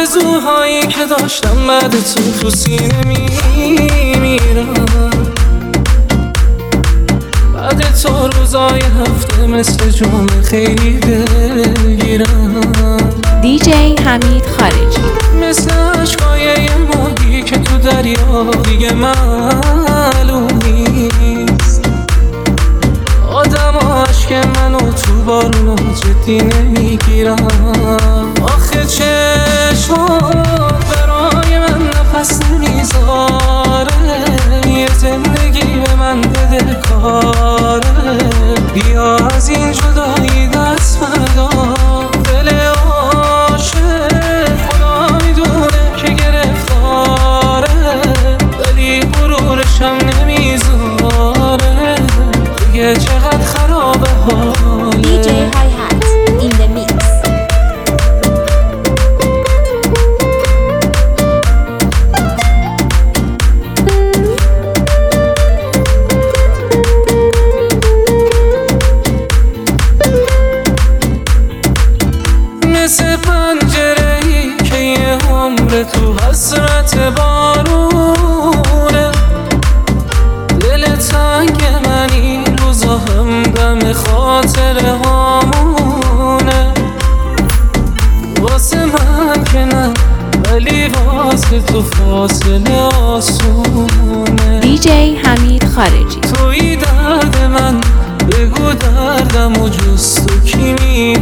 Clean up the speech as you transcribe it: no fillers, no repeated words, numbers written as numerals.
آرزوهایی که داشتم بعد تو سینه میمیرم. بعد تو روزای هفته مثل جمعه خیلی دلگیرم. دیجی حمید خارجی. مثل عشقای یه ماهی که تو دریا دیگه معلوم نیست. آدم و عشق منو تو بارونو جدی نمیگیرم. آخه چشمات برای من نفس نمیذاره، یه زندگی به من بده کاره. بیا از این جدایی دست بدار، دل عاشق خدا میدونه که گرفتاره، ولی غرورشم نمیذاره. دیگه چقدر خرابه حاله. دیجی های هات این the mix. مثل پنجره‌ای که یه عمر تو حسرت بارونه، دل تنگ من این روزا همدم خاطره هامونه. واسه من که نه، ولی واسه تو فاصله آسونه. دیجی حمید خارجی. توی درد من بگو دردم و جز تو کی